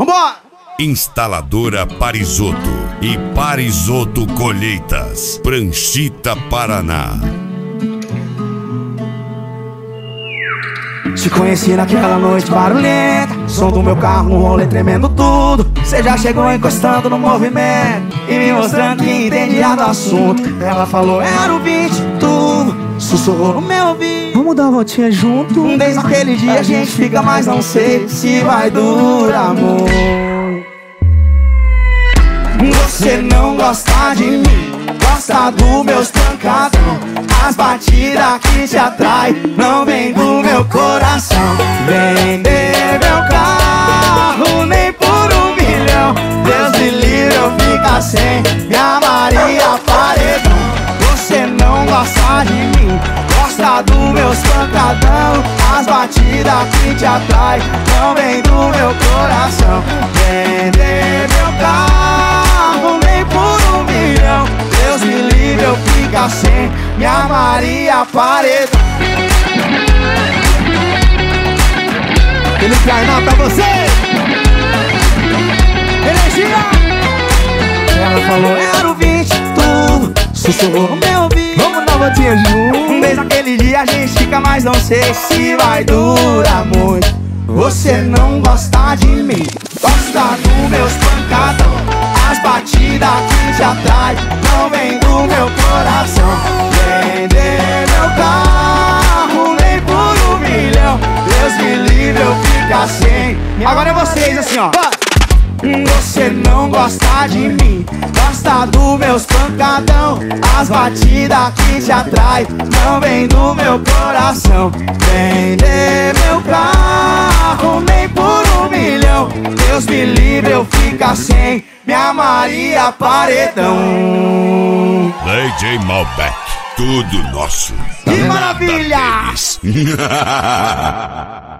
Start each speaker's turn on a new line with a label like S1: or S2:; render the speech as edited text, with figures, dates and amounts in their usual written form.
S1: Vambora!
S2: Instaladora Parisotto e Parisotto Colheitas, Pranchita, Paraná.
S1: Te conheci naquela noite barulhenta, som do meu carro, um rolê tremendo tudo. Cê já chegou encostando no movimento e me mostrando que entendia do assunto. Ela falou, era o beat, tudo, sussurrou no meu ouvido.
S3: Vamos dar uma voltinha junto?
S1: Desde aquele dia a gente fica, mas não sei se vai durar, amor. Você não gosta de mim, gosta dos meus pancadão. As batidas que te atrai não vem do meu coração. Vender meu carro nem por 1 milhão. Deus me livre eu ficar sem minha Maria Paredão. Você não gosta de mim, gosta dos meus pancadão. As batidas que te atrai não vem do meu coração. Vender meu carro nem por 1 milhão. Deus me livre eu ficar sem minha Maria Paredão.
S3: Felipe Arnaldo pra você!
S1: Energia! Ela falou, era o 20, tudo, sussurrou no meu ouvido.
S3: Vamos dar uma voltinha junto?
S1: Desde aquele dia a gente fica, mas não sei se vai durar muito. Você não gosta de mim, gosta dos meus pancadão. As batidas que te atrai não vem do meu coração. Vender meu carro nem por 1 milhão. Deus me livre eu ficar sem. Agora é vocês assim, ó. Você não gosta de mim, gosta dos meus pancadão. As batidas que te atrai não vem do meu coração. Vender meu carro nem por 1 milhão. Deus me livre eu ficar sem minha Maria Paredão.
S2: DJ Malbec, tudo nosso.
S1: Que maravilha!
S2: Nada deles.